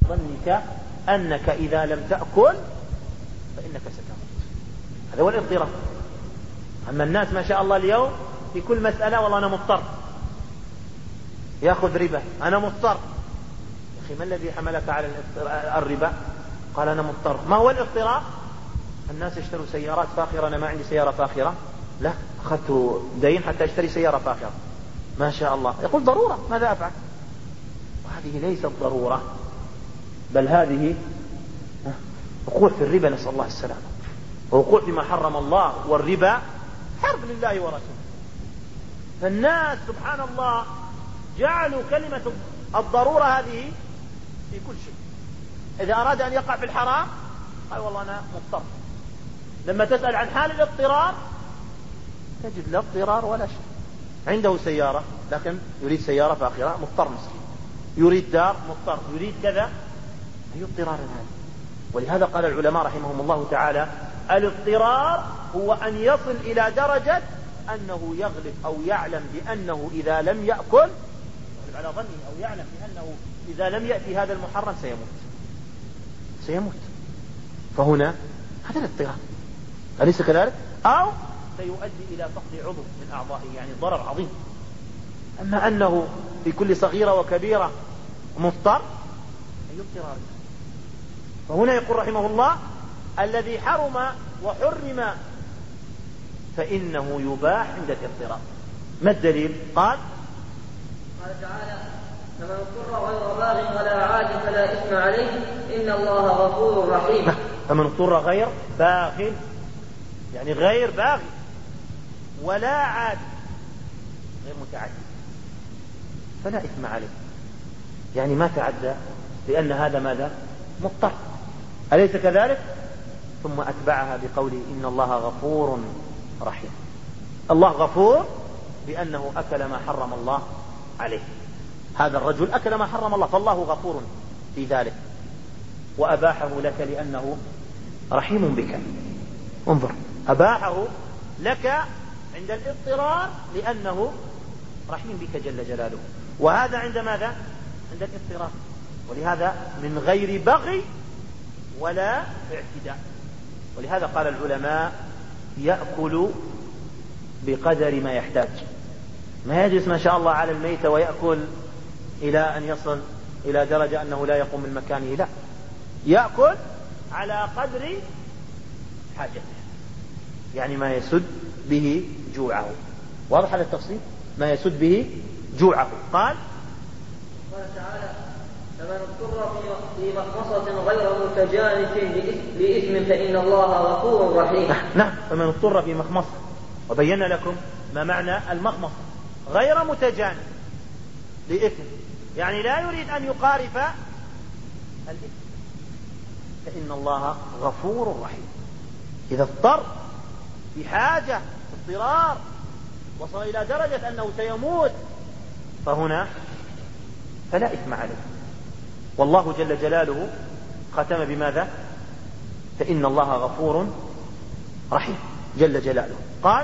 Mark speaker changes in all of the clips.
Speaker 1: ظنك أنك إذا لم تأكل فإنك ستموت. هذا هو الاضطرار. أما الناس ما شاء الله اليوم في كل مسألة والله أنا مضطر، يأخذ ربا، أنا مضطر. يا أخي ما الذي حملك على الربا؟ قال أنا مضطر. ما هو الاضطرار؟ الناس يشتروا سيارات فاخرة، أنا ما عندي سيارة فاخرة، لا، أخذت دين حتى أشتري سيارة فاخرة، ما شاء الله، يقول ضرورة، ماذا أفعل؟ وهذه ليست ضرورة، بل هذه وقوع في الربا، نسأل الله السلامة، ووقوع فيما حرم الله، والربا حرب لله ورسوله. فالناس سبحان الله جعلوا كلمة الضرورة هذه في كل شيء. إذا أراد أن يقع في الحرام قال والله أنا مضطر. لما تسأل عن حال الاضطرار تجد لا اضطرار ولا شيء. عنده سيارة لكن يريد سيارة فاخرة، مضطر مسكين. يريد دار، مضطر. يريد كذا، أي اضطرار هذا؟ ولهذا قال العلماء رحمهم الله تعالى الاضطرار هو أن يصل إلى درجة أنه يغلب أو يعلم بأنه إذا لم يأكل، على ظنه، أو يعلم بأنه إذا لم يأتي هذا المحرم سيموت. فهنا هذا الاضطرار، أليس كذلك؟ أو سيؤدي إلى فقد عضو من أعضائه، يعني ضرر عظيم. أما أنه في كل صغيرة وكبيرة مضطر، أي اضطرار. فهنا يقول رحمه الله الذي حرم وحرم فإنه يباح عند الاضطرار. ما الدليل؟ قال
Speaker 2: تعالى فمن اضطر غير باغ ولا عاد فلا إثم عليه إن الله غفور رحيم.
Speaker 1: فمن اضطر غير باغ، يعني غير باغ، ولا عاد، غير متعدي، فلا إثم عليه، يعني ما تعدى، لأن هذا ماذا؟ مضطر، أليس كذلك؟ ثم أتبعها بقوله إن الله غفور رحيم. الله غفور بأنه أكل ما حرم الله عليه. هذا الرجل أكل ما حرم الله، فالله غفور في ذلك، وأباحه لك لأنه رحيم بك. انظر، أباحه لك عند الاضطرار لأنه رحيم بك جل جلاله، وهذا عند ماذا؟ عند الاضطرار. ولهذا من غير بغي ولا اعتداء. ولهذا قال العلماء يأكل بقدر ما يحتاج، ما يجلس ما شاء الله على الميتة ويأكل إلى أن يصل إلى درجة أنه لا يقوم من مكانه، لا، يأكل على قدر حاجته، يعني ما يسد به جوعه. واضح هذا التفصيل؟ ما يسد به جوعه. قال
Speaker 2: تعالى فمن اضطر في مخمصة غير متجانف لإثم فإن الله غفور رحيم.
Speaker 1: نعم، فمن اضطر في مخمصة، وبينا لكم ما معنى المخمصة، غير متجانف لإثم، يعني لا يريد أن يقارف الإثم، فإن الله غفور رحيم. إذا اضطر في حاجة اضطرار وصل إلى درجة أنه سيموت، فهنا فلا إثم عليه. والله جل جلاله ختم بماذا؟ فإن الله غفور رحيم جل جلاله. قال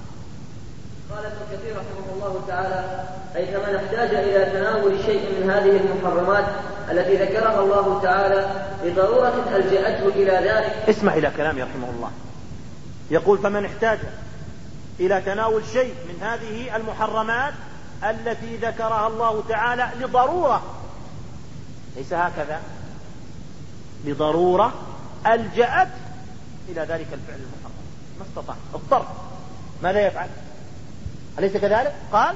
Speaker 2: ابن كثير رحمه الله تعالى أي فمن احتاج إلى تناول شيء من هذه المحرمات التي ذكرها الله تعالى بضرورة ألجأته إلى ذلك.
Speaker 1: اسمع إلى كلامي رحمه الله، يقول فمن احتاج إلى تناول شيء من هذه المحرمات التي ذكرها الله تعالى لضرورة، ليس هكذا، لضرورة ألجأت إلى ذلك الفعل المحرم، ما استطاع، اضطر، ماذا يفعل؟ أليس كذلك؟ قال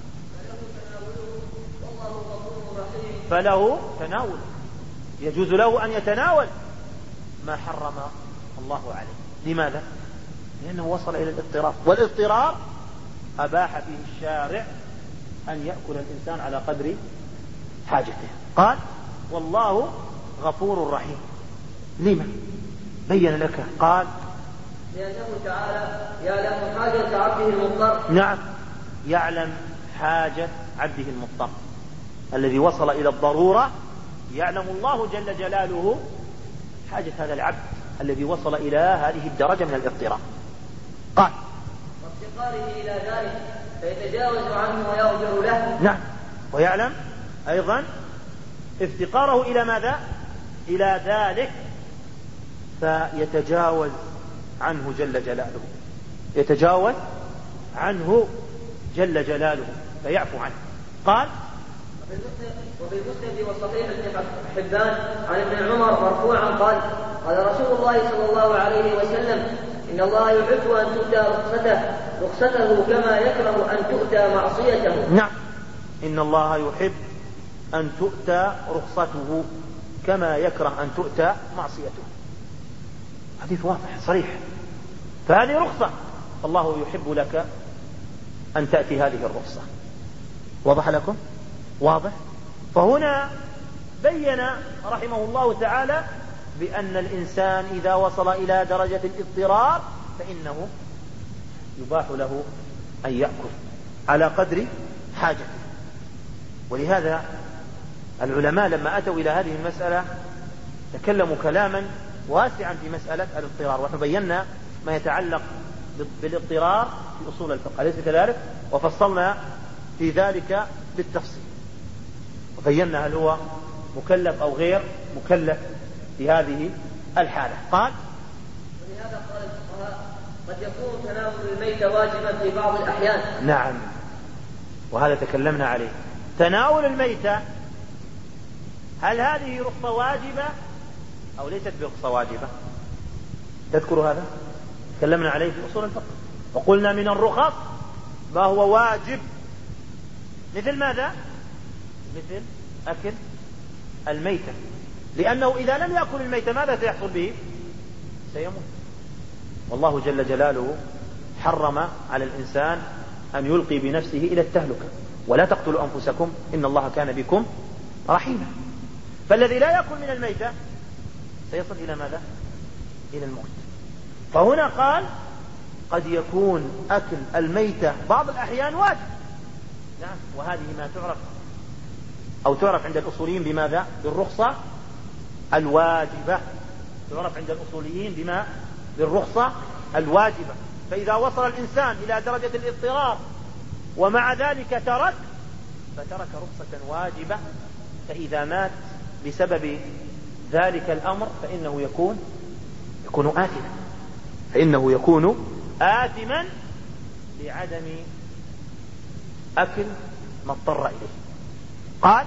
Speaker 1: فله تناول، يجوز له أن يتناول ما حرم الله عليه. لماذا؟ لأنه وصل إلى الاضطرار، والاضطرار أباح فيه الشارع أن يأكل الإنسان على قدر حاجته. قال والله غفور رحيم. لما؟ بين لك. قال
Speaker 2: لأنه تعالى يعلم حاجة عبده المضطر.
Speaker 1: نعم، يعلم حاجة عبده المضطر الذي وصل إلى الضرورة، يعلم الله جل جلاله حاجة هذا العبد الذي وصل إلى هذه الدرجة من الاضطرار. قال
Speaker 2: وافتقاره إلى ذلك فيتجاوز عنه ويغفر له.
Speaker 1: نعم، ويعلم أيضا افتقاره إلى ماذا؟ إلى ذلك فيتجاوز عنه جل جلاله، يتجاوز عنه جل جلاله فيعفو عنه. قال
Speaker 2: وفي المسند والصحيح ابن حبان عن ابن عمر مرفوعا قال قال رسول الله صلى الله عليه وسلم إن الله يحب أن تؤتى رخصته كما يكره أن تؤتى معصيته.
Speaker 1: نعم، إن الله يحب أن تؤتى رخصته كما يكره أن تؤتى معصيته. حديث واضح صريح، فهذه رخصة، الله يحب لك أن تأتي هذه الرخصة. واضح لكم؟ واضح. فهنا بين رحمه الله تعالى بأن الإنسان إذا وصل إلى درجة الاضطرار فإنه يباح له أن يأكل على قدر حاجته. ولهذا العلماء لما أتوا إلى هذه المسألة تكلموا كلاما واسعا في مسألة الاضطرار، ونحن بينا ما يتعلق بالاضطرار في أصول الفقه، أليس كذلك؟ وفصلنا في ذلك بالتفصيل وبينا هل هو مكلف أو غير مكلف في هذه الحالة. قال
Speaker 2: ولهذا قال الفقهاء قد يكون تناول الميت واجبا في بعض الأحيان.
Speaker 1: نعم، وهذا تكلمنا عليه. تناول الميتة هل هذه رخصة واجبة أو ليست برخصة واجبة؟ تذكر هذا؟ تكلمنا عليه في أصول الفقه وقلنا من الرخص ما هو واجب، مثل ماذا؟ مثل أكل الميتة، لأنه إذا لم يأكل الميتة ماذا سيحصل به؟ سيموت. والله جل جلاله حرم على الإنسان أن يلقي بنفسه إلى التهلكة، ولا تقتلوا أنفسكم إن الله كان بكم رحيما. فالذي لا يأكل من الميتة سيصل إلى ماذا؟ إلى الموت. فهنا قال قد يكون أكل الميتة بعض الأحيان واجب. نعم، وهذه ما تعرف عند الأصوليين بماذا؟ بالرخصة الواجبة. تعرف عند الأصوليين بما؟ بالرخصة الواجبة. فإذا وصل الإنسان إلى درجة الاضطرار ومع ذلك فترك رخصة واجبة، فإذا مات بسبب ذلك الأمر فإنه يكون آثما لعدم أكل ما اضطر إليه. قال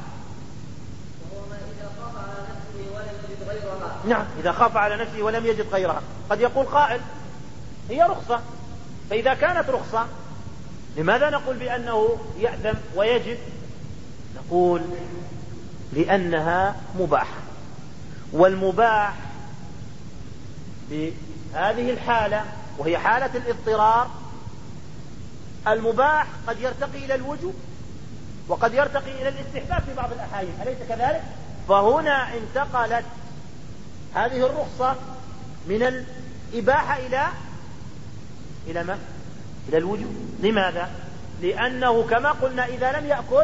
Speaker 1: نعم، إذا خاف على نفسه ولم يجد غيرها. قد يقول قائل هي رخصة، فإذا كانت رخصة لماذا نقول بأنه يأثم ويجب؟ نقول لأنها مباحة، والمباح بهذه الحالة وهي حالة الاضطرار، المباح قد يرتقي إلى الوجوب وقد يرتقي إلى الاستحباب في بعض الأحايين، أليس كذلك؟ فهنا انتقلت هذه الرخصة من الإباحة إلى ما؟ إلى الوجوب. لماذا؟ لأنه كما قلنا إذا لم يأكل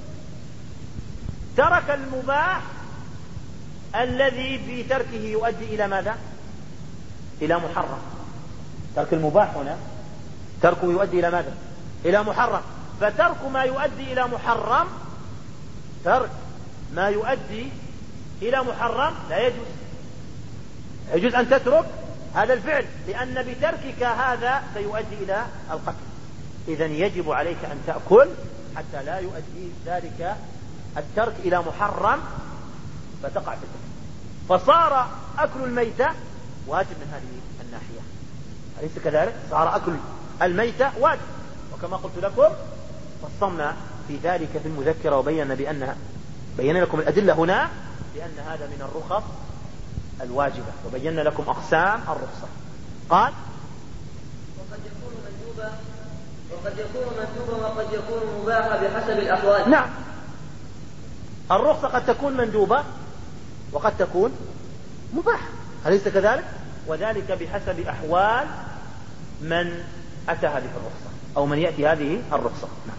Speaker 1: ترك المباح الذي في تركه يؤدي إلى ماذا؟ إلى محرم. ترك المباح هنا تركه يؤدي إلى ماذا؟ إلى محرم. فترك ما يؤدي إلى محرم، ترك ما يؤدي إلى محرم لا يجوز. يجوز أن تترك هذا الفعل، لأن بتركك هذا سيؤدي إلى القتل. إذن يجب عليك أن تأكل حتى لا يؤدي ذلك الترك إلى محرم فتقع في الترك. فصار أكل الميتة واجب من هذه الناحية، أليس كذلك؟ صار أكل الميتة واجب. وكما قلت لكم فصلنا في ذلك في المذكرة بينا لكم الأدلة هنا بأن هذا من الرخص الواجبة، وبينا لكم أقسام الرخصة. قال
Speaker 2: وقد يكون مندوبا وقد يكون مباحا بحسب الأحوال.
Speaker 1: نعم، الرخصة قد تكون مندوبة وقد تكون مباحة، أليس كذلك؟ وذلك بحسب أحوال من أتى هذه الرخصة أو من يأتي هذه الرخصة. نعم.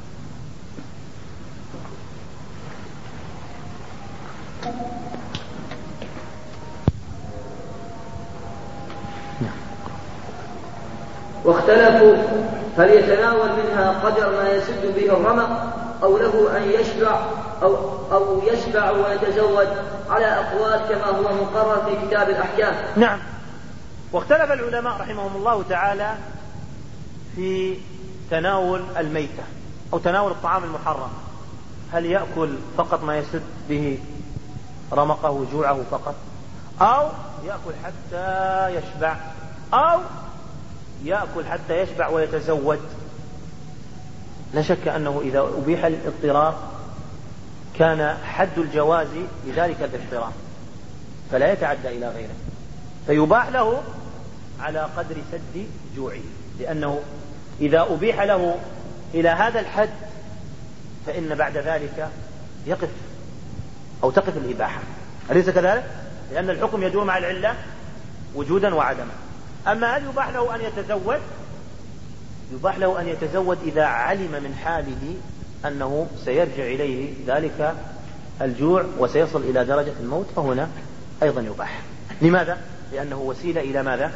Speaker 2: واختلفوا هل يتناول منها قدر ما يسد به الرمق أو له أن يشبع أو يشبع ويتزوج على أقوال كما هو مقرر في كتاب الأحكام.
Speaker 1: نعم. واختلف العلماء رحمهم الله تعالى في تناول الميتة أو تناول الطعام المحرم، هل يأكل فقط ما يسد به رمقه وجوعه فقط، أو يأكل حتى يشبع، أو يأكل حتى يشبع ويتزود. لا شك أنه إذا أبيح الاضطرار كان حد الجواز لذلك الاضطرار فلا يتعدى إلى غيره، فيباح له على قدر سد جوعه، لأنه إذا أبيح له إلى هذا الحد فإن بعد ذلك يقف أو تقف الإباحة، أليس كذلك؟ لأن الحكم يدور مع العلة وجودا وعدما. أما هل يباح له أن يتزود؟ يباح له أن يتزود إذا علم من حاله أنه سيرجع إليه ذلك الجوع وسيصل إلى درجة الموت، فهنا أيضا يباح. لماذا؟ لأنه وسيلة إلى ماذا؟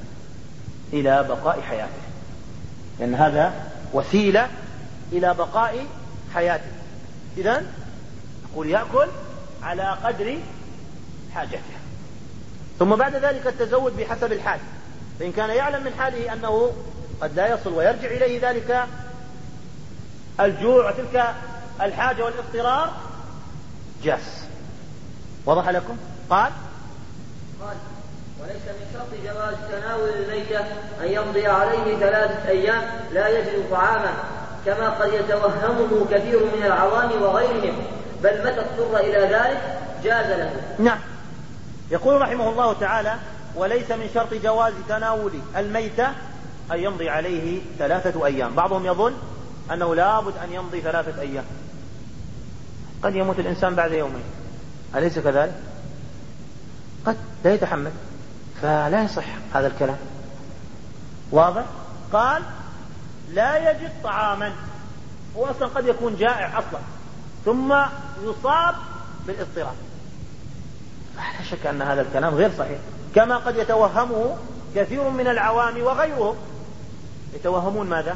Speaker 1: إلى بقاء حياته، لأن هذا وسيلة إلى بقاء حياته. إذن نقول يأكل على قدر حاجته، ثم بعد ذلك التزود بحسب الحال، فإن كان يعلم من حاله أنه قد لا يصل ويرجع إليه ذلك الجوع وتلك الحاجة والاضطرار جاس. وضح لكم؟ قال
Speaker 2: وليس من شرط جواز تناول الميتة أن يمضي عليه 3 أيام لا يجد طعاما، كما قد يتوهمه كثير من العوام وغيرهم، بل متى اضطر إلى ذلك جاز له.
Speaker 1: نعم. يقول رحمه الله تعالى: وليس من شرط جواز تناول الميتة أن يمضي عليه 3 أيام. بعضهم يظن أنه لابد أن يمضي 3 أيام، قد يموت الإنسان بعد يومين، أليس كذلك؟ قد لا يتحمل، فلا يصح هذا الكلام. واضح؟ قال لا يجد طعاما، هو أصلا قد يكون جائع أصلا ثم يصاب بالاضطراب، فلا شك أن هذا الكلام غير صحيح، كما قد يتوهمه كثير من العوام وغيرهم. يتوهمون ماذا؟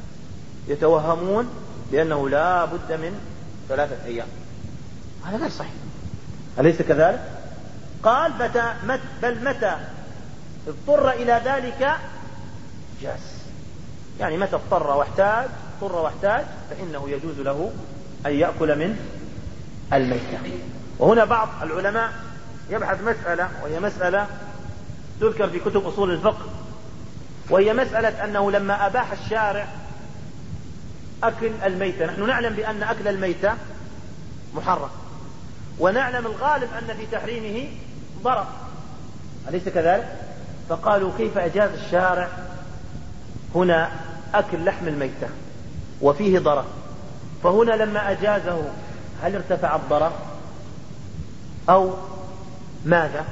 Speaker 1: يتوهمون بأنه لا بد من 3 أيام، هذا غير صحيح، أليس كذلك؟ قال بل متى اضطر إلى ذلك جاز، يعني متى اضطر واحتاج فإنه يجوز له أن يأكل من الميتة. وهنا بعض العلماء يبحث مسألة، وهي مسألة تذكر في كتب أصول الفقه، وهي مسألة أنه لما أباح الشارع أكل الميتة، نحن نعلم بأن أكل الميتة محرم، ونعلم الغالب أن في تحريمه ضرر، أليس كذلك؟ فقالوا كيف أجاز الشارع هنا أكل لحم الميتة وفيه ضرر؟ فهنا لما أجازه هل ارتفع الضرر أو ماذا؟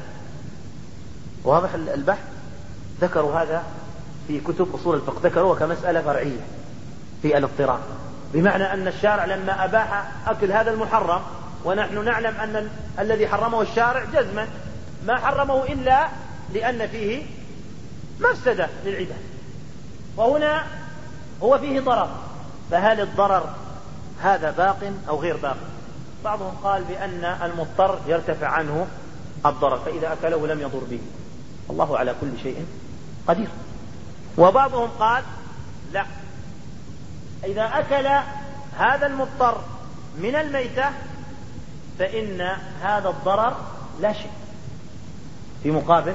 Speaker 1: واضح البحث؟ ذكروا هذا في كتب أصول الفقه، ذكروه كمسألة فرعية في الاضطرار، بمعنى أن الشارع لما أباح أكل هذا المحرم، ونحن نعلم أن الذي حرمه الشارع جزما ما حرمه إلا لأن فيه مفسدة للعباد، وهنا هو فيه ضرر، فهل الضرر هذا باق أو غير باق؟ بعضهم قال بأن المضطر يرتفع عنه الضرر، فإذا أكله لم يضر به، الله على كل شيء قدير. وبعضهم قال لا، إذا أكل هذا المضطر من الميتة فإن هذا الضرر لا شيء في مقابل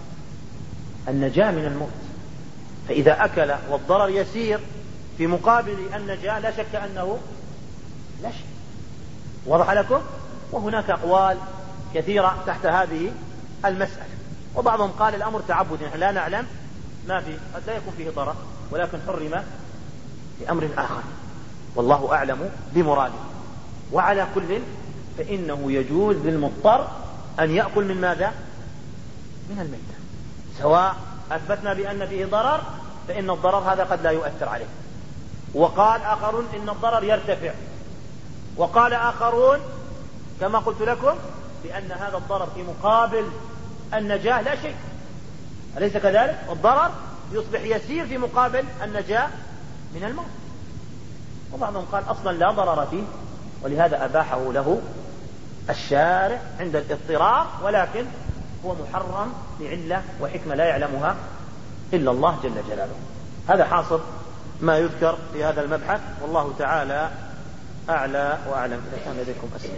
Speaker 1: النجاة من الموت، فإذا أكل والضرر يسير في مقابل النجاة لا شك أنه لا شيء. وضح لكم؟ وهناك أقوال كثيرة تحت هذه المسألة، وبعضهم قال الأمر تعبد، نحن لا نعلم ما فيه، قد لا يكون فيه ضرر ولكن حرم لأمر آخر، والله أعلم بمراده. وعلى كل فإنه يجوز للمضطر أن يأكل من ماذا؟ من الميتة، سواء أثبتنا بأن فيه ضرر فإن الضرر هذا قد لا يؤثر عليه، وقال آخرون إن الضرر يرتفع، وقال آخرون كما قلت لكم بأن هذا الضرر في مقابل النجاة لا شيء، أليس كذلك؟ الضرر يصبح يسير في مقابل النجاة من الموت. وبعضهم قال أصلا لا ضرر فيه، ولهذا أباحه له الشارع عند الاضطرار، ولكن هو محرم لعلة وحكمة لا يعلمها إلا الله جل جلاله. هذا حاصل ما يذكر في هذا المبحث، والله تعالى أعلى وأعلم. إذا كان لديكم أسئلة.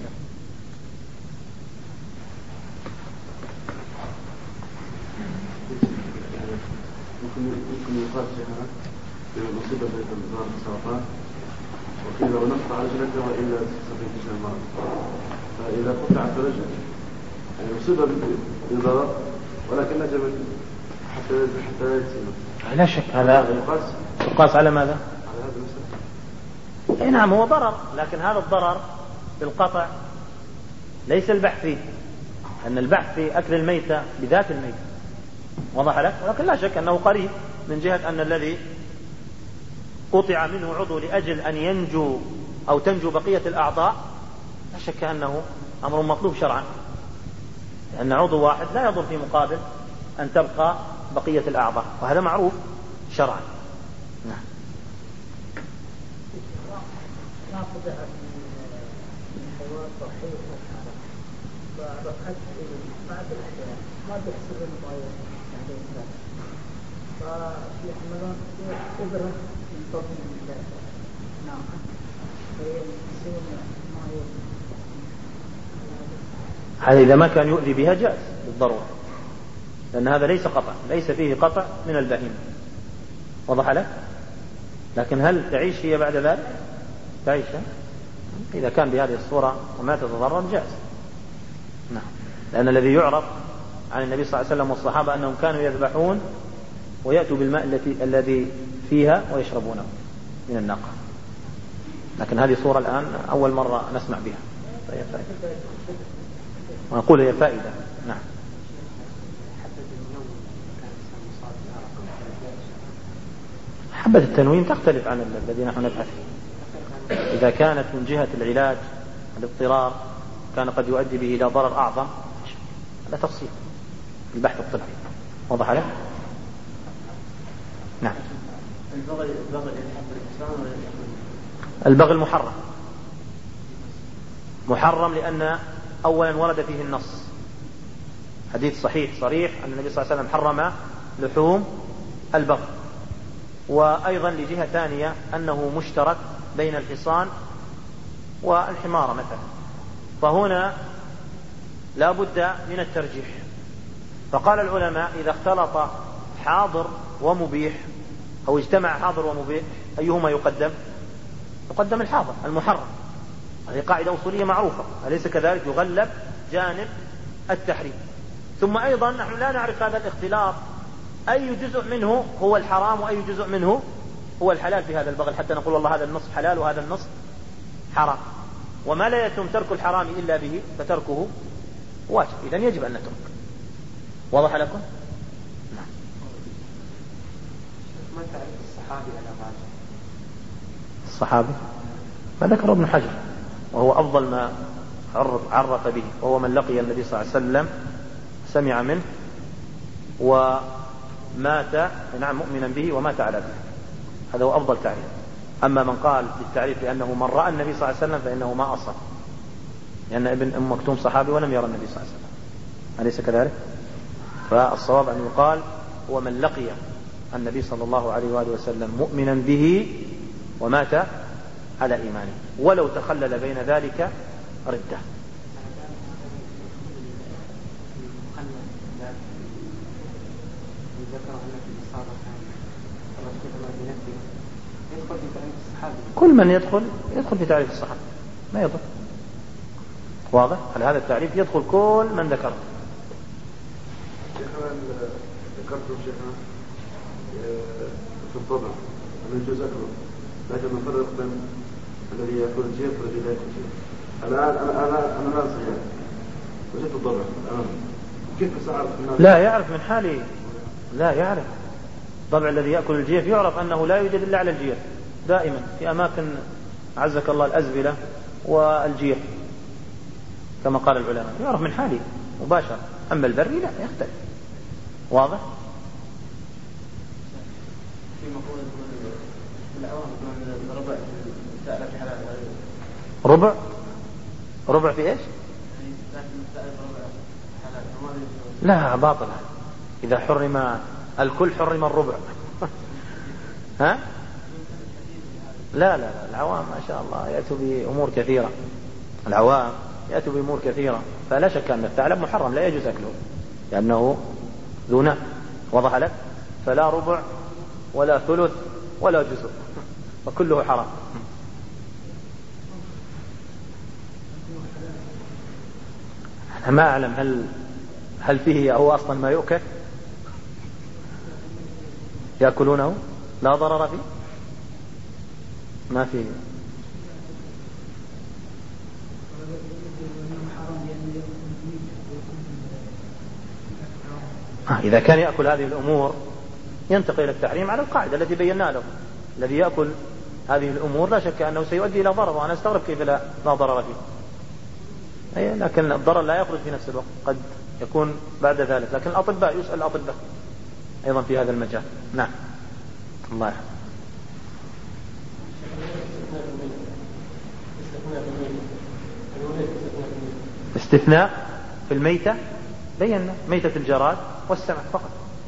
Speaker 3: ممكن يقال شيخنا بمصيبة الإنذار السرطان، وقيل لو نقطع رجلك وإلا تستطيع تشيل المرض، فإذا قطعت رجلك يعني مصيبة بالضرر ولكن نجمت حتى لا يتسمى.
Speaker 1: لا شك هذا يقاس على ماذا؟
Speaker 3: على هذا المسألة.
Speaker 1: نعم هو ضرر، لكن هذا الضرر بالقطع ليس البحث فيه، أن البحث في أكل الميتة بذات الميتة، وضح لك؟ ولكن لا شك أنه قريب من جهة أن الذي قطع منه عضو لأجل أن ينجو أو تنجو بقية الأعضاء، لا شك أنه أمر مطلوب شرعا، لأن عضو واحد لا يضر في مقابل أن تبقى بقية الأعضاء، وهذا معروف شرعا. نعم.
Speaker 4: بعد الأحيان ما بيحسب المضايق عليه السلام، فيحملون إبرة من بطن الناقة فيسون ما
Speaker 1: هذا إذا ما كان يؤذي بها جائز بالضرورة، لأن هذا ليس قطع، ليس فيه قطع من البهيمة، وضح لك؟ لكن هل تعيش هي بعد ذلك؟ تعيش إذا كان بهذه الصورة وما تتضرر جائز. نعم. لأن الذي يعرف عن النبي صلى الله عليه وسلم والصحابة أنهم كانوا يذبحون ويأتوا بالماء الذي فيها ويشربونه من الناقة، لكن هذه صورة الآن أول مرة نسمع بها. طيب فائدة. ونقول هي فائدة. نعم. حبة التنويم تختلف عن الذي نحن نبحث فيه. إذا كانت من جهة العلاج الاضطرار كان قد يؤدي به إلى ضرر أعظم، هذا تفصيل البحث الطبي، وضح له؟ نعم. البغي المحرم محرم لأن أولا ورد فيه النص، حديث صحيح صريح أن النبي صلى الله عليه وسلم حرم لحوم البغي، وأيضا لجهة ثانية أنه مشترك بين الحصان والحمار مثلا، فهنا لا بد من الترجيح. فقال العلماء إذا اختلط حاضر ومبيح أو اجتمع حاضر ومبيح أيهما يقدم؟ يقدم الحاضر المحرم، هذه قاعدة أصولية معروفة، أليس كذلك؟ يغلب جانب التحريم. ثم أيضا نحن لا نعرف هذا الاختلاط أي جزء منه هو الحرام وأي جزء منه هو الحلال في هذا البغل، حتى نقول والله هذا النصف حلال وهذا النصف حرام، وما لا يتم ترك الحرام إلا به فتركه واجب، إذن يجب أن نترك. واضح لكم؟ نعم.
Speaker 4: ما تعرف الصحابي على غاية
Speaker 1: الصحابي فذكر ابن حجر، وهو أفضل ما عرف به، وهو من لقي النبي صلى الله عليه وسلم سمع منه ومات نعم مؤمنا به ومات على ذلك، هذا هو أفضل تعريف. أما من قال بالتعريف بأنه من رأى النبي صلى الله عليه وسلم فإنه ما أصل، لأن ابن أم مكتوم صحابي ولم يرى النبي صلى الله عليه وسلم، أليس كذلك؟ فالصواب أن يقال هو من لقي النبي صلى الله عليه وآله وسلم مؤمنا به ومات على إيمانه، ولو تخلل بين ذلك ردة. كل من يدخل في تعريف الصحابة ما يضر. واضح؟ على هذا التعريف يدخل كل من ذكره.
Speaker 3: شيخنا ذكرتم شيخنا في الطبع أن يجوز أكله، لكن نفرق بين الذي يأكل الجيف والذي لا يأكل الجيف. أنا ناصح وجدت الطبع الآن كيف سأعرف الناس؟
Speaker 1: لا يعرف من حاله، لا يعرف. الطبع الذي يأكل الجيف يعرف أنه لا يوجد إلا على الجيف دائما في أماكن عزك الله الأزبلة والجيف كما قال العلماء، يعرف من حاله مباشرة. أما البري لا يختلف. واضح؟
Speaker 4: في مقولة العوام من ربع
Speaker 1: ربع في إيش؟ لا باطلة. إذا حرم الكل حرم الربع. ها؟ لا العوام ما شاء الله يأتوا بأمور كثيرة. العوام يأتوا بأمور كثيرة، فلا شك أن الثعلب محرم لا يجوز أكله لأنه ذو ناب. وضح لك؟ فلا ربع ولا ثلث ولا جزء، وكله حرام. أنا ما أعلم هل فيه هو أصلا ما يؤكل يأكلونه لا ضرر فيه، ما فيه. إذا كان يأكل هذه الأمور ينتقل إلى التحريم على القاعدة التي بينا له. الذي يأكل هذه الأمور لا شك أنه سيؤدي إلى ضرر، وأنا أستغرب كيف لا ضرر فيه. لكن الضرر لا يخرج في نفس الوقت، قد يكون بعد ذلك. لكن الأطباء يسأل الأطباء أيضا في هذا المجال. نعم الله يحفظ. استثناء في الميتة بينا ميتة الجراد والسمك فقط.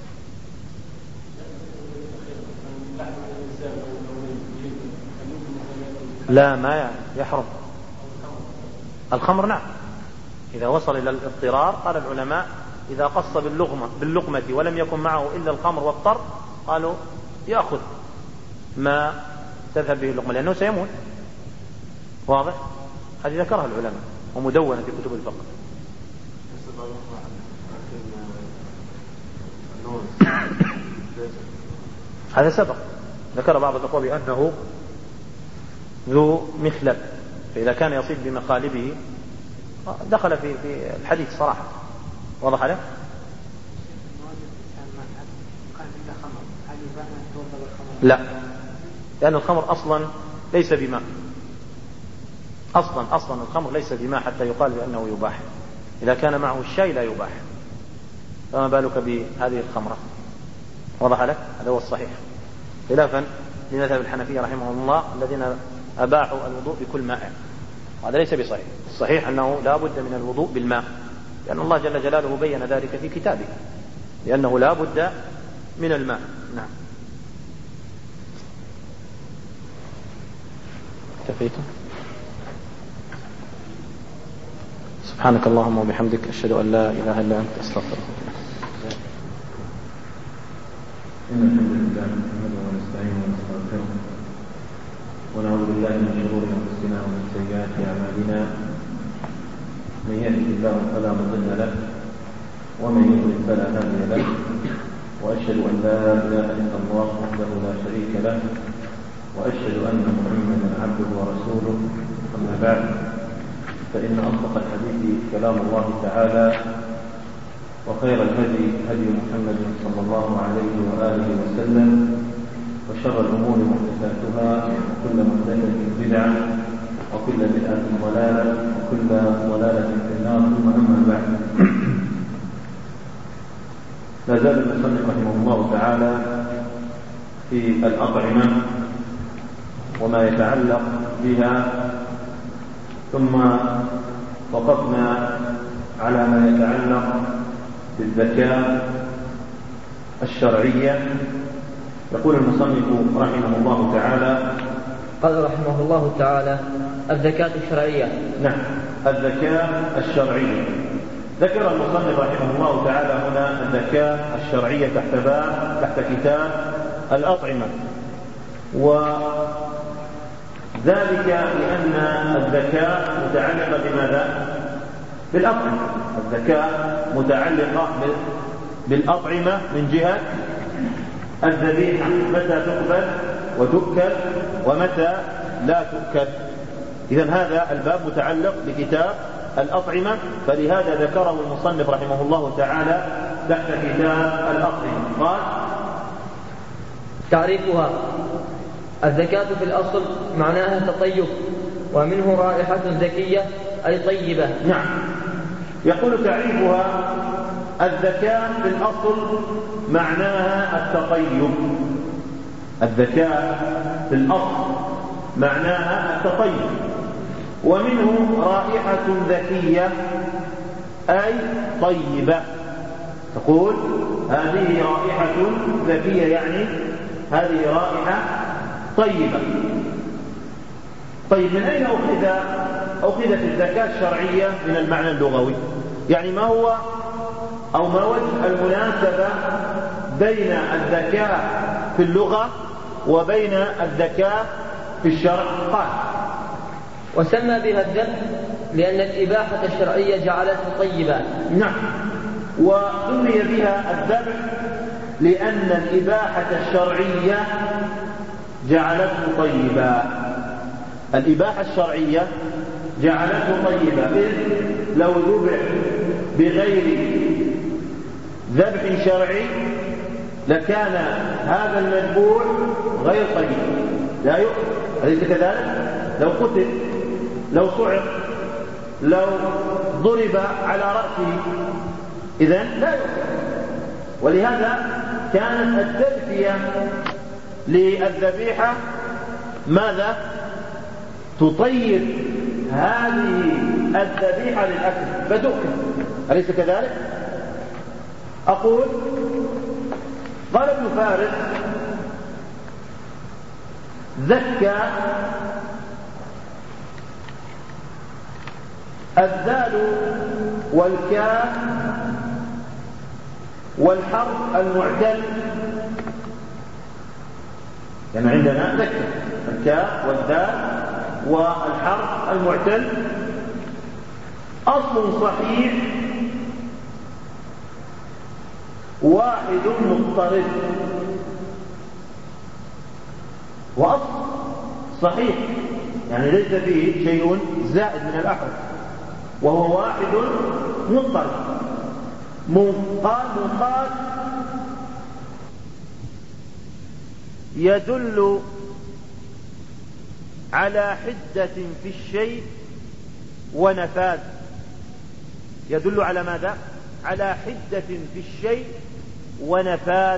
Speaker 1: لا ما يحرم. الخمر نعم إذا وصل إلى الاضطرار، قال العلماء إذا قص باللقمة ولم يكن معه إلا الخمر واضطر، قالوا يأخذ ما تذهب به اللقمة لأنه سيموت. واضح؟ هذه ذكرها العلماء ومدونة في كتب الفقه. هذا سبق ذكر بعض الأخوة بأنه ذو مخلب، فإذا كان يصيد بمخالبه دخل في الحديث صراحة. واضح عليه؟ لا، لأن الخمر أصلا ليس بماء، أصلا الخمر ليس بماء حتى يقال بأنه يباح. إذا كان معه الشاي لا يباح، فما بالك بهذه الخمرة. واضح لك؟ هذا هو الصحيح، خلافا لمذهب الحنفية رحمه الله الذين أباحوا الوضوء بكل ماء. هذا ليس بصحيح. الصحيح أنه لا بد من الوضوء بالماء، لأن الله جل جلاله بين ذلك في كتابه، لأنه لا بد من الماء. نعم. كفيتم. سبحانك اللهم وبحمدك، أشهد أن لا إله إلا أنت، أستغفرك.
Speaker 5: إن الحمد لله نحمده ونستعينه ونستغفره ونعوذ بالله من شرور أنفسنا ومن سيئات أعمالنا. من يهده الله فلا مضل له ومن يضلل فلا هادي له، وأشهد أن لا إله إلا الله وحده لا شريك له، وأشهد أن محمدا عبده ورسوله. أما بعد، فإن أصدق الحديث كلام الله تعالى، وخير الهدي هدي محمد صلى الله عليه وآله وسلم، وشر الأمور محدثاتها، وكل محدثة بدعة، وكل بدعة ضلالة، وكل ضلالة في النار. ثم أما بعد، لا زال المصنف رحمه الله تعالى في الأطعمة وما يتعلق بها، ثم وقفنا على ما يتعلق بالزكاة الشرعية. يقول المصنف رحمه الله تعالى:
Speaker 2: قال رحمه الله تعالى: الزكاة الشرعية.
Speaker 5: نعم، الزكاة الشرعية. ذكر المصنف رحمه الله تعالى هنا الزكاة الشرعية تحت كتاب الأطعمة، وذلك لأن الزكاة متعلقة بماذا؟ بالأطعمة. الزكاة متعلقة بالأطعمة من جهة الذبيحة، متى تقبل وتؤكل ومتى لا تؤكل. إذن هذا الباب متعلق بكتاب الأطعمة، فلهذا ذكره المصنف رحمه الله تعالى تحت كتاب الأطعمة. قال:
Speaker 2: تعريفها: الزكاة في الأصل معناها التطيب، ومنه رائحة زكية أي طيبة.
Speaker 5: نعم، يقول تعريفها: الزكاة في الأصل معناها التطيب. الزكاة في الأصل معناها التطيب. ومنه رائحة ذكية أي طيبة، تقول هذه رائحة ذكية يعني هذه رائحة طيبة. طيب، من أين أخذت الذكاء الشرعية من المعنى اللغوي؟ يعني ما هو أو ما وجه المناسبة بين الذكاء في اللغة وبين الذكاء في الشرع؟ قال:
Speaker 2: وسمى بها الذبح لأن الإباحة الشرعية جعلته طيبا.
Speaker 5: نعم، وسمي بها الذبح لأن الإباحة الشرعية جعلته طيبا. الإباحة الشرعية جعلته طيبا، إذ لو ذبح بغير ذبح شرعي لكان هذا المذبوح غير طيب، لا يؤكل. أليس كذلك؟ لو قتل، لو صعق، لو ضرب على رأسه، إذن لا يؤكل. ولهذا كانت التذكية للذبيحة ماذا؟ تطيب هذه الذبيحة للأكل فتؤكل، أليس كذلك؟ أقول: قال ابن فارس: زكى الذال والكاف والحرف المعتل، يعني عندنا زكى الكاف والذال والحرف المعتل أصل صحيح واحد مضطرد، وأصل صحيح يعني ليس فيه شيء زائد من الأحرف، وهو واحد مضطرد. منقاد يدل على حدة في الشيء ونفاذ. يدل على ماذا؟ على حدة في الشيء ونفاذ.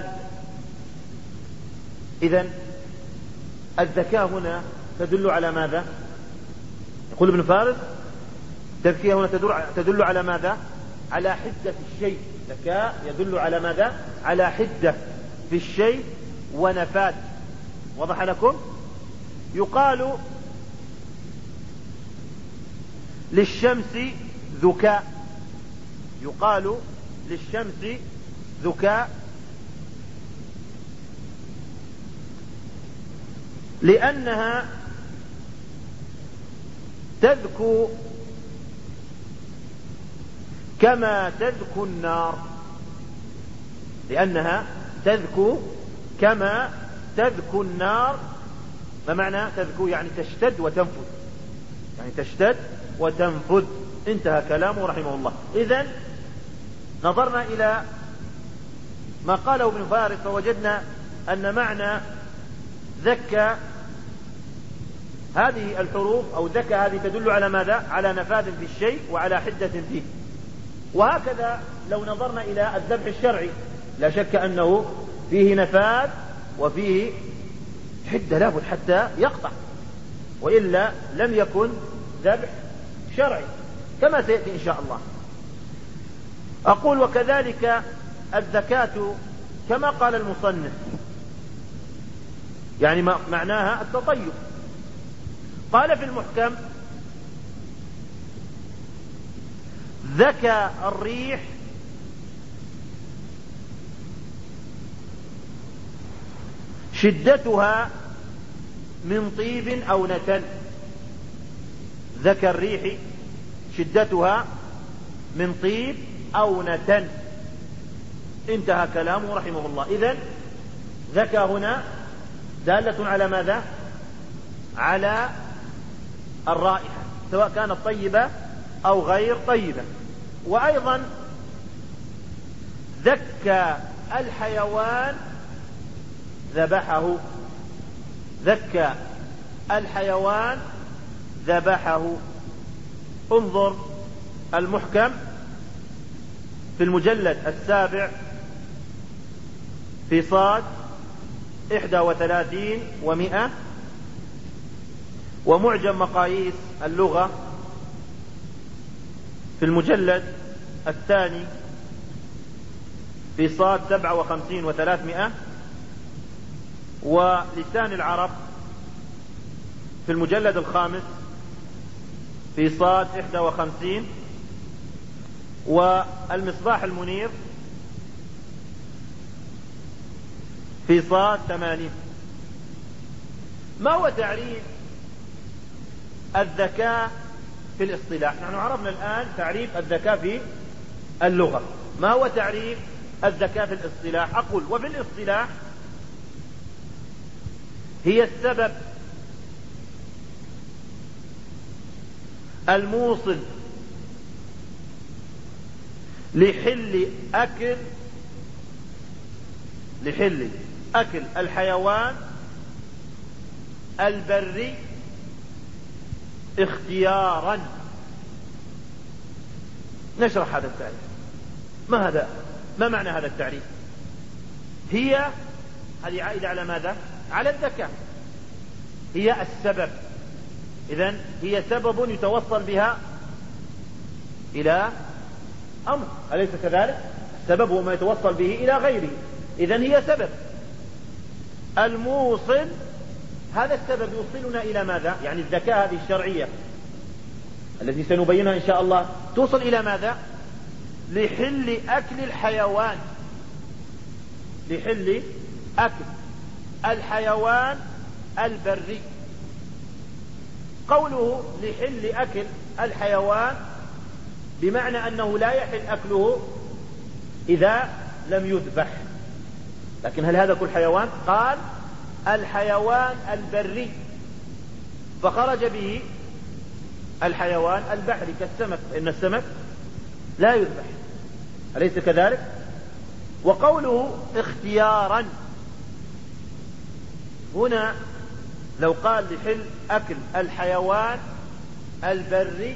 Speaker 5: إذن الذكاء هنا تدل على ماذا؟ يقول ابن فارس: التذكية هنا تدل على ماذا؟ على حدة في الشيء. ذكاء يدل على ماذا؟ على حدة في الشيء ونفاذ. وضح لكم؟ يقال للشمس ذكاء، يقال للشمس ذكاء لأنها تذكو كما تذكو النار، لأنها تذكو كما تذكو النار. ما معنى تذكو؟ يعني تشتد وتنفذ، يعني تشتد وتنفذ. انتهى كلامه رحمه الله. إذن نظرنا إلى ما قاله ابن فارس فوجدنا أن معنى ذكى هذه الحروف أو ذكى هذه تدل على ماذا؟ على نفاذ في الشيء وعلى حدة فيه. وهكذا لو نظرنا إلى الذبح الشرعي لا شك أنه فيه نفاذ وفيه حدة لابد حتى يقطع، وإلا لم يكن ذبح شرعي كما سيأتي إن شاء الله. أقول: وكذلك الزكاة كما قال المصنف، يعني معناها التطيب. قال في المحكم: ذكى الريح شدتها من طيب أو نتن. ذكى الريح شدتها من طيب أو نتن. انتهى كلامه رحمه الله. إذن ذكى هنا دالة على ماذا؟ على الرائحة، سواء كانت طيبة أو غير طيبة. وأيضا ذكى الحيوان ذبحه. ذكى الحيوان ذبحه. انظر المحكم في المجلد 7 في صاد 31 و100
Speaker 1: ومعجم مقاييس اللغة في المجلد الثاني في صاد 57 و300، ولسان العرب في المجلد الخامس في صاد 51، والمصباح المنير في صاد 80. ما هو تعريف الذكاء في الاصطلاح؟ نحن عرفنا الآن تعريف الذكاء في اللغة. ما هو تعريف الذكاء في الاصطلاح؟ أقول وفي الاصطلاح هي السبب الموصل لحل أكل الحيوان البري اختيارا. نشرح هذا التعريف. ما معنى هذا التعريف؟ هذه عائدة على ماذا؟ على الذكاء. هي السبب، إذن هي سبب يتوصل بها إلى أمر، أليس كذلك؟ السبب هو ما يتوصل به إلى غيره، إذن هي سبب. الموصل، هذا السبب يوصلنا إلى ماذا؟ يعني الذكاء هذه الشرعية التي سنبينها إن شاء الله توصل إلى ماذا؟ لحل أكل الحيوان، لحل أكل الحيوان البري. قوله لحل أكل الحيوان بمعنى أنه لا يحل أكله إذا لم يذبح. لكن هل هذا كل حيوان؟ قال الحيوان البري، فخرج به الحيوان البحري كالسمك، فإن السمك لا يذبح، أليس كذلك؟ وقوله اختيارا هنا لو قال لحل أكل الحيوان البري،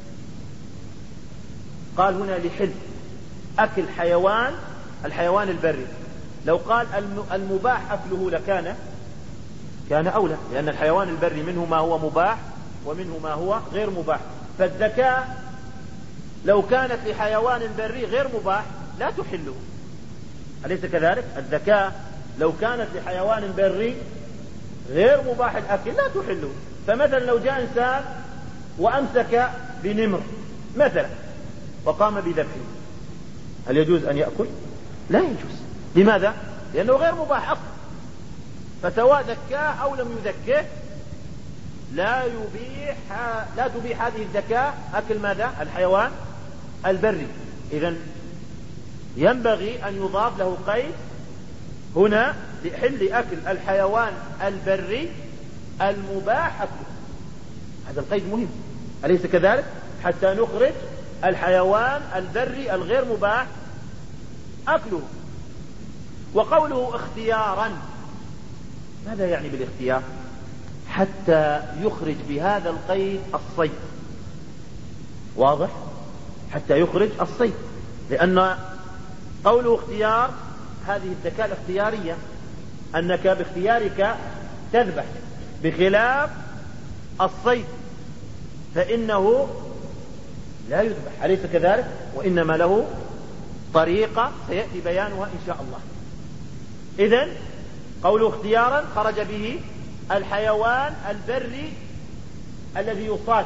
Speaker 1: قال هنا لحل أكل الحيوان البري. لو قال المباح أكله لكان أولى، لأن الحيوان البري منه ما هو مباح ومنه ما هو غير مباح. فالذكاة لو كانت لحيوان بري غير مباح لا تحله، أليس كذلك؟ الذكاة لو كانت لحيوان بري غير مباح الأكل لا تحله. فمثلا لو جاء إنسان وأمسك بنمر مثلا وقام بذبحه، هل يجوز أن يأكل؟ لا يجوز. لماذا؟ لأنه غير مباح أصلا. فسواء ذكاه أو لم يذكه لا تبيح هذه الذكاة أكل ماذا؟ الحيوان البري. إذن ينبغي أن يضاف له قيد هنا لحل أكل الحيوان البري المباح أكله. هذا القيد مهم، أليس كذلك؟ حتى نخرج الحيوان البري الغير مباح أكله. وقوله اختيارا، ماذا يعني بالاختيار؟ حتى يخرج بهذا القيد الصيد. واضح؟ حتى يخرج الصيد، لأن قوله اختيار هذه الذكاء الاختيارية، أنك باختيارك تذبح، بخلاف الصيد فإنه لا يذبح، أليس كذلك؟ وإنما له طريقة سيأتي بيانها إن شاء الله. إذن قوله اختيارا خرج به الحيوان البري الذي يصاد،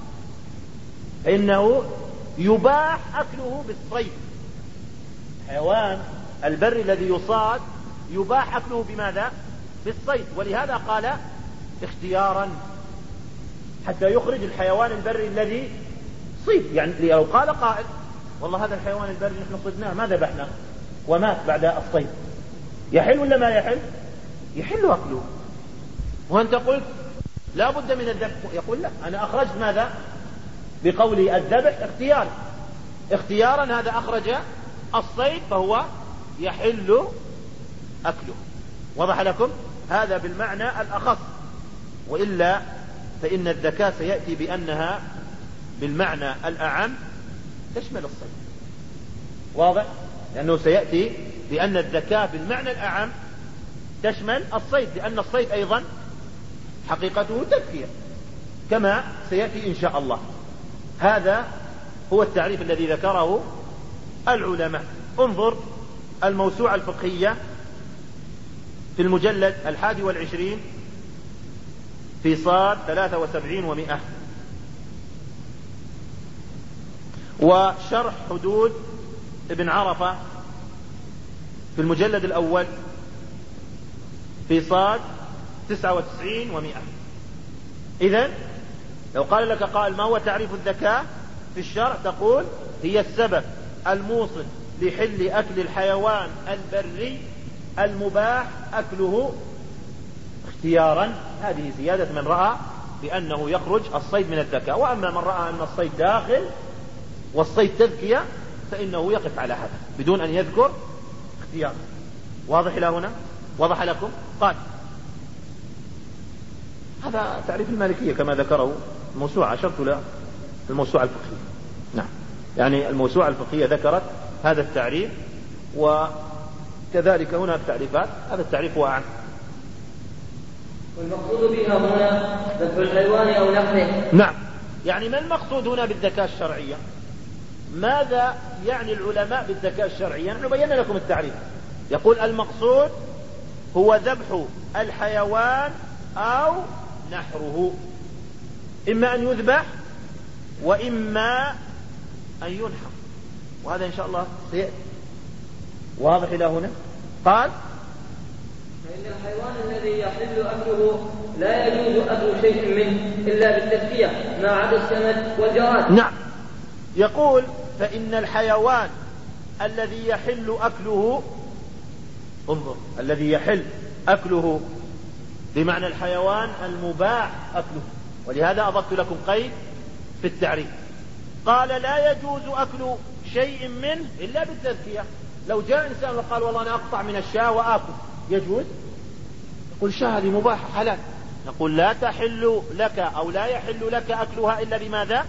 Speaker 1: فإنه يباح أكله بالصيد. الحيوان البري الذي يصاد يباح أكله بماذا؟ بالصيد. ولهذا قال اختيارا حتى يخرج الحيوان البري الذي صيد. يعني لو قال قائل والله هذا الحيوان البري نحن صدناه ما ذبحناه ومات بعد الصيد، يحل ولا ما يحل؟ يحل أكله. وأنت قلت لا بد من الذبح، يقول لا، أنا أخرجت ماذا؟ بقولي الذبح اختيارا هذا أخرج الصيد فهو يحل أكله. وضح لكم؟ هذا بالمعنى الأخص، وإلا فإن الذكاء سيأتي بأنها بالمعنى الأعم تشمل الصيد. واضح؟ لأنه سيأتي بأن الذكاء بالمعنى الأعم تشمل الصيد، لأن الصيد أيضا حقيقته تذكية، كما سيأتي إن شاء الله. هذا هو التعريف الذي ذكره العلماء. انظر الموسوعة الفقهية في المجلد 21 في صاد 73 و100، وشرح حدود ابن عرفة في المجلد الأول في صاد 99 و100. إذن لو قال لك قائل ما هو تعريف الذكاة في الشرع، تقول هي السبب الموصل لحل أكل الحيوان البري المباح أكله اختيارا. هذه زيادة من رأى بأنه يخرج الصيد من الذكاء. وأما من رأى أن الصيد داخل والصيد تذكية فإنه يقف على هذا بدون أن يذكر اختيار. واضح إلى هنا؟ وضح لكم؟ قال هذا تعريف المالكية كما ذكره الموسوعة. أشرت له الموسوعة الفقهية. نعم، يعني الموسوعة الفقهية ذكرت هذا التعريف، وكذلك هنا التعريفات. هذا التعريف هو أعم.
Speaker 2: والمقصود بها هنا ذبح الحيوان أو نحره.
Speaker 1: نعم، يعني ما المقصود هنا بالذكاة الشرعية؟ ماذا يعني العلماء بالذكاة الشرعية؟ نحن بينا لكم التعريف. يقول المقصود هو ذبح الحيوان أو نحره، إما أن يذبح وإما أن ينحر، وهذا إن شاء الله سيأتي. واضح إلى هنا؟ قال
Speaker 2: فإن الحيوان الذي يحل أكله لا يجوز أكل شيء منه إلا بالتذكية ما عدا السمك والجراد.
Speaker 1: نعم، يقول فإن الحيوان الذي يحل أكله، انظر، الذي يحل أكله بمعنى الحيوان المباح أكله، ولهذا أضفت لكم قيد في التعريف. قال لا يجوز أكل شيء منه إلا بالتذكية. لو جاء إنسان وقال والله أنا أقطع من الشاة وآكل، يجوز؟ يقول الشاة هذه مباحة حلال. نقول لا تحل لك أو لا يحل لك أكلها إلا بماذا؟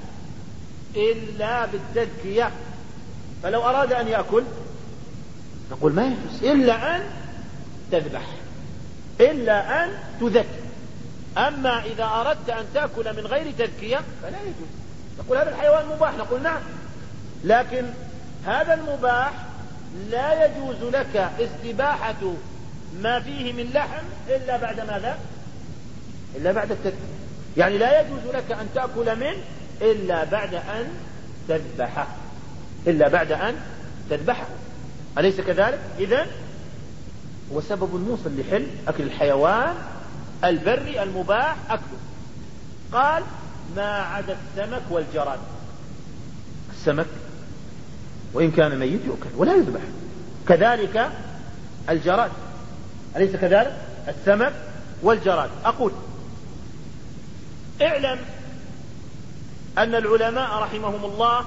Speaker 1: إلا بالتذكية. فلو أراد أن يأكل نقول ما يجوز إلا أن تذبح، إلا أن تذكي. أما إذا أردت أن تأكل من غير تذكية فلا يجوز. نقول هذا الحيوان مباح، نقول نعم، لكن هذا المباح لا يجوز لك استباحة ما فيه من لحم إلا بعد ماذا؟ إلا بعد التذكية. يعني لا يجوز لك أن تأكل منه إلا بعد أن تذبحه، إلا بعد أن تذبحه. أليس كذلك؟ إذن هو سبب الموصل لحل أكل الحيوان البري المباح أكله. قال ما عدا السمك والجراد. السمك وإن كان ميت يؤكل ولا يذبح، كذلك الجراد، أليس كذلك؟ السمك والجراد. أقول اعلم أن العلماء رحمهم الله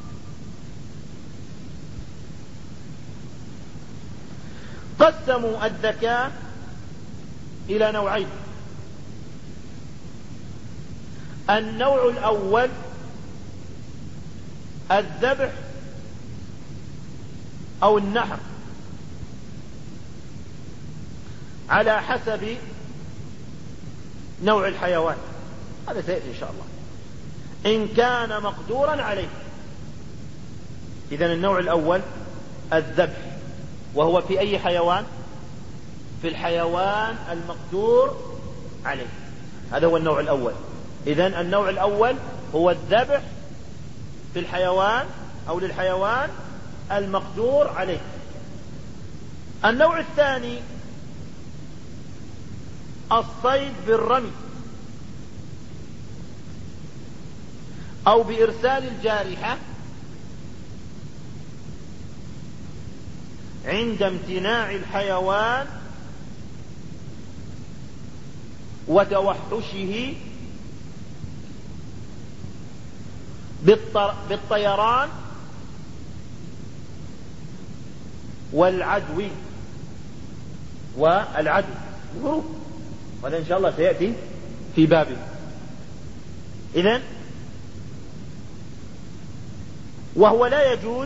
Speaker 1: قسموا الذكاة إلى نوعين. النوع الأول الذبح أو النحر على حسب نوع الحيوان. هذا سيأتي إن شاء الله إن كان مقدورا عليه. إذن النوع الأول الذبح، وهو في أي حيوان؟ في الحيوان المقدور عليه. هذا هو النوع الأول. إذن النوع الأول هو الذبح في الحيوان أو للحيوان المقدور عليه. النوع الثاني الصيد بالرمي أو بإرسال الجارحة عند امتناع الحيوان وتوحشه بالطيران والعدو الهروب. وهذا إن شاء الله سيأتي في بابه. إذن وهو لا يجوز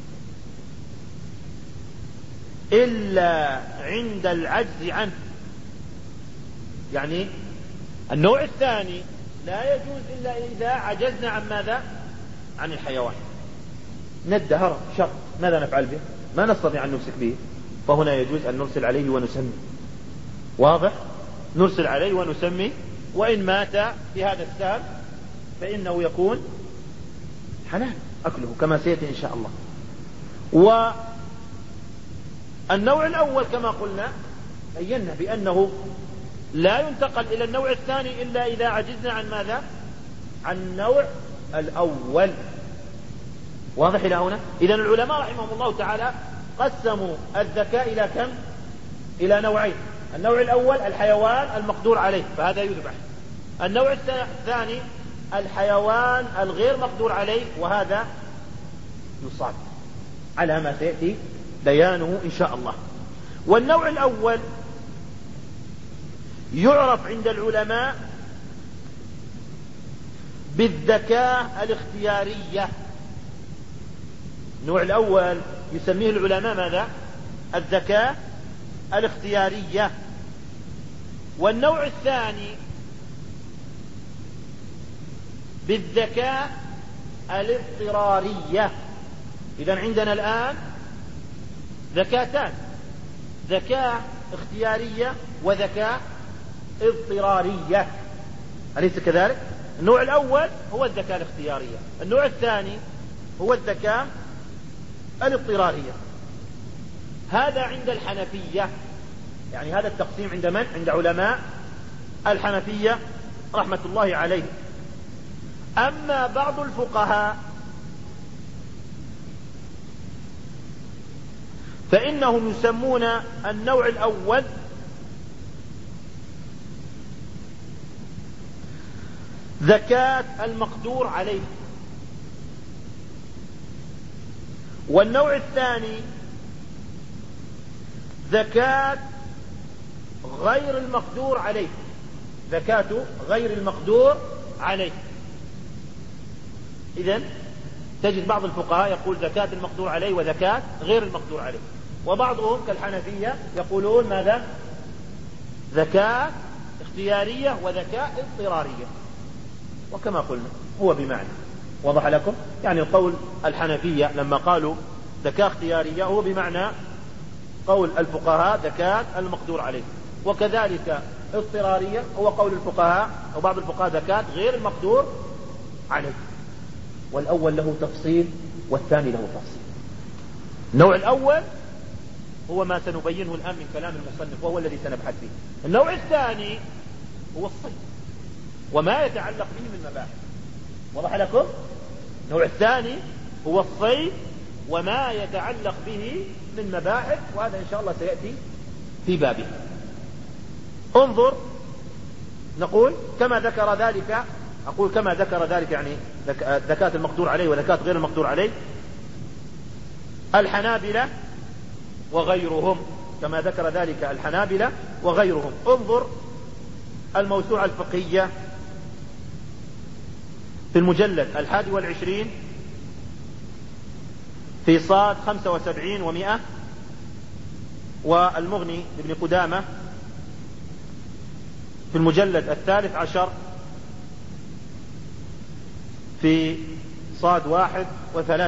Speaker 1: إلا عند العجز عنه. يعني النوع الثاني لا يجوز إلا إذا عجزنا عن ماذا؟ عن الحيوان. ند هرم شر، ماذا نفعل به؟ ما نستطيع أن نمسك به، فهنا يجوز أن نرسل عليه ونسمي. واضح؟ نرسل عليه ونسمي، وإن مات في هذا السهل فإنه يكون حلال أكله كما سيأتي إن شاء الله. والنوع الأول كما قلنا بينا بأنه لا ينتقل إلى النوع الثاني إلا إذا عجزنا عن ماذا؟ عن النوع الأول. واضح إلى هنا؟ إذن العلماء رحمهم الله تعالى قسموا الذكاء إلى كم؟ إلى نوعين. النوع الأول الحيوان المقدور عليه فهذا يذبح. النوع الثاني الحيوان الغير مقدور عليه وهذا يصاد، على ما سيأتي بيانه إن شاء الله. والنوع الأول يعرف عند العلماء بالذكاء الاختيارية. النوع الأول يسميه العلماء ماذا؟ الذكاء الاختيارية. والنوع الثاني بالذكاء الاضطرارية. إذن عندنا الآن ذكاتان، ذكاء اختيارية وذكاء اضطرارية، أليس كذلك؟ النوع الأول هو الذكاء الاختيارية، النوع الثاني هو الذكاء الاضطرارية. هذا عند الحنفية، يعني هذا التقسيم عند من؟ عند علماء الحنفية رحمة الله عليه. أما بعض الفقهاء فإنهم يسمون النوع الأول زكاة المقدور عليه، والنوع الثاني زكاة غير المقدور عليه، زكاة غير المقدور عليه. إذن تجد بعض الفقهاء يقول زكاة المقدور عليه وزكاة غير المقدور عليه، وبعضهم كالحنفية يقولون ماذا؟ زكاة اختيارية وزكاة اضطرارية. وكما قلنا هو بمعنى، وضح لكم؟ يعني القول الحنفية لما قالوا زكاة اختيارية هو بمعنى قول الفقهاء زكاة المقدور عليه، وكذلك اضطرارية هو قول الفقهاء أو بعض الفقهاء زكاة غير المقدور عليه. والأول له تفصيل والثاني له تفصيل. النوع الأول هو ما سنبينه الآن من كلام المصنف وهو الذي سنبحث فيه. النوع الثاني هو الصيد وما يتعلق به من مباحث. وضح لكم؟ النوع الثاني هو الصيد وما يتعلق به من مباحث، وهذا إن شاء الله سيأتي في بابه. انظر، نقول كما ذكر ذلك، أقول كما ذكر ذلك يعني زكاة المقدور عليه وزكاة غير المقدور عليه الحنابلة وغيرهم، كما ذكر ذلك الحنابلة وغيرهم. انظر الموسوعة الفقهية في المجلد 21 في صاد 75 و100، والمغني لابن قدامة في المجلد 13 في صاد 1 و300.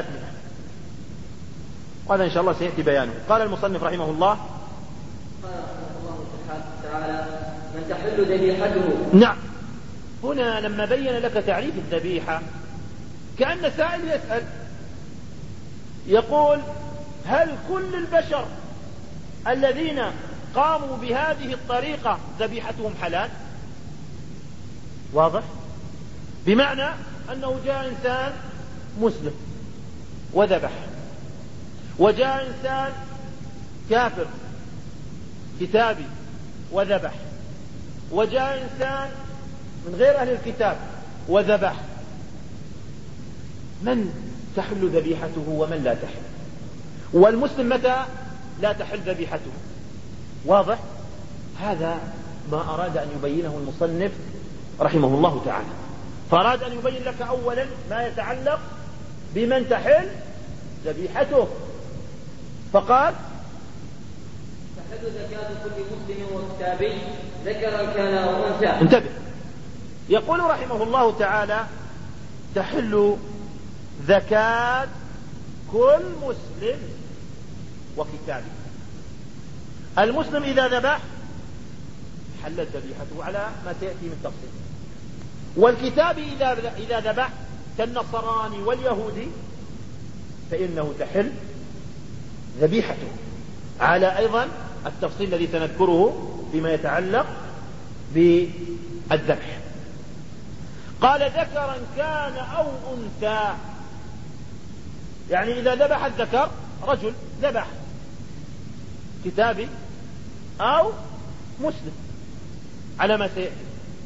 Speaker 1: وهذا إن شاء الله سيأتي بيانه. قال المصنف رحمه الله:
Speaker 2: قال رحمه الله تعالى: من تحل ذبيحته.
Speaker 1: نعم، هنا لما بين لك تعريف الذبيحة كأن سائل يسأل يقول: هل كل البشر الذين قاموا بهذه الطريقة ذبيحتهم حلال؟ واضح؟ بمعنى أنه جاء إنسان مسلم وذبح، وجاء إنسان كافر كتابي وذبح، وجاء إنسان من غير أهل الكتاب وذبح. من تحل ذبيحته ومن لا تحل؟ والمسلم متى لا تحل ذبيحته؟ واضح؟ هذا ما أراد أن يبينه المصنف رحمه الله تعالى. فأراد أن يبين لك أولا ما يتعلق بمن تحل ذبيحته، فقال:
Speaker 2: تحل زكاة كل مسلم وكتابي ذكرا كان أو أنثى.
Speaker 1: انتبه، يقول رحمه الله تعالى: تحل زكاة كل مسلم وكتابه. المسلم إذا ذبح حلت ذبيحته على ما سيأتي من تفصيل، والكتاب إذا ذبح كالنصراني واليهودي فإنه تحل ذبيحته على أيضا التفصيل الذي سنذكره فيما يتعلق بالذبح. قال: ذكرا كان أو أنثى، يعني إذا ذبح الذكر رجل ذبح كتابي أو مسلم على ما سيأتي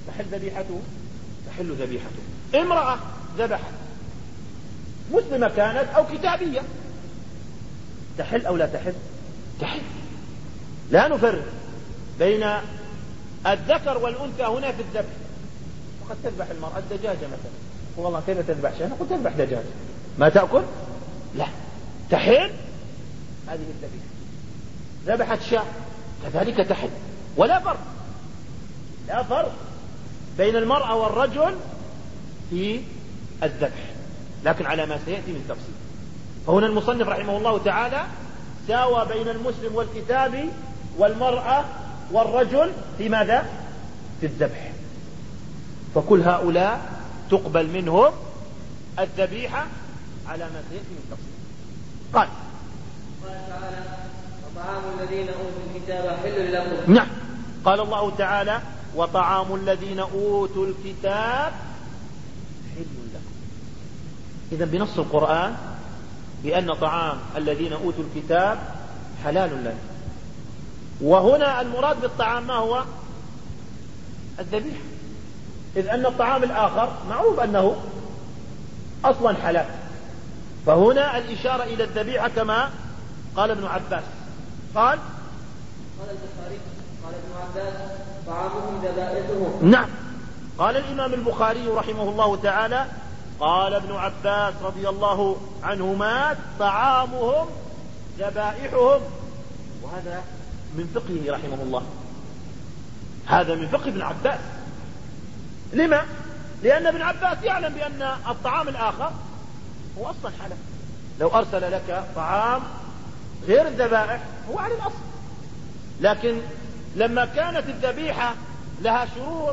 Speaker 1: تحل ذبيحته. امرأة ذبحت مسلمة كانت أو كتابية تحل أو لا تحل؟ تحل. لا نفرق بين الذكر والأنثى هنا في الذبح. وقد تذبح المرأة الدجاجة مثلا، والله كيف تذبح شيء؟ نقول تذبح دجاجة، ما تأكل؟ لا، تحل هذه الذبيحة. ذبحت شاة كذلك تحل، ولا فرق، لا فرق بين المرأة والرجل في الذبح، لكن على ما سيأتي من تفصيل. فهنا المصنف رحمه الله تعالى ساوى بين المسلم والكتابي والمرأة والرجل في ماذا؟ في الذبح. فكل هؤلاء تقبل منهم الذبيحة على ما سيأتي من تفصيل. قال
Speaker 2: تعالى: وطعام الذين أوتوا الكتاب حل لكم.
Speaker 1: نعم، قال الله تعالى: وطعام الذين أوتوا الكتاب حل لكم. إذن بنص القرآن بأن طعام الذين أوتوا الكتاب حلال لنا. وهنا المراد بالطعام ما هو؟ الذبيحة، إذ أن الطعام الآخر معروف أنه أصلا حلال. فهنا الإشارة إلى الذبيحة كما قال ابن عباس. قال
Speaker 2: البخاري قال ابن عباس: طعامهم ذبائحهم.
Speaker 1: نعم، قال الإمام البخاري رحمه الله تعالى: قال ابن عباس رضي الله عنهما: طعامهم ذبائحهم. وهذا من فقهه رحمه الله، هذا من فقه ابن عباس. لما؟ لأن ابن عباس يعلم بأن الطعام الآخر هو أصلا حلال. لو أرسل لك طعام غير الذبائح هو على الأصل، لكن لما كانت الذبيحة لها شروط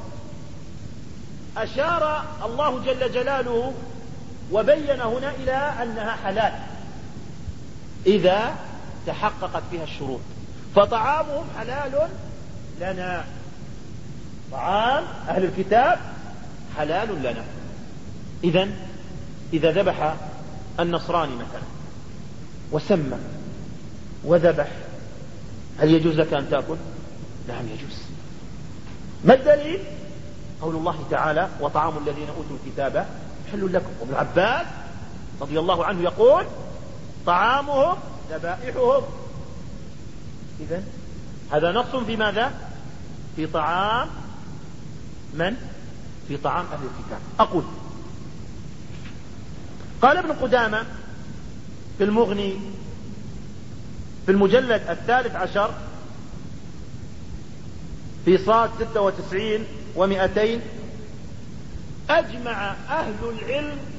Speaker 1: أشار الله جل جلاله وبين هنا إلى أنها حلال إذا تحققت فيها الشروط. فطعامهم حلال لنا، طعام أهل الكتاب حلال لنا. إذن إذا ذبح النصراني مثلا وسمى وذبح، هل يجوز لك أن تأكل؟ نعم يجوز. ما الدليل؟ قول الله تعالى: وطعام الذين أوتوا الكتاب حل لكم. وابن عباس رضي الله عنه يقول: طعامهم ذبائحهم. إذن هذا نص في ماذا؟ في طعام من؟ في طعام أهل الكتاب. أقول: قال ابن قدامة في المغني في المجلد 13 في صاد 96 و200: أجمع أهل العلم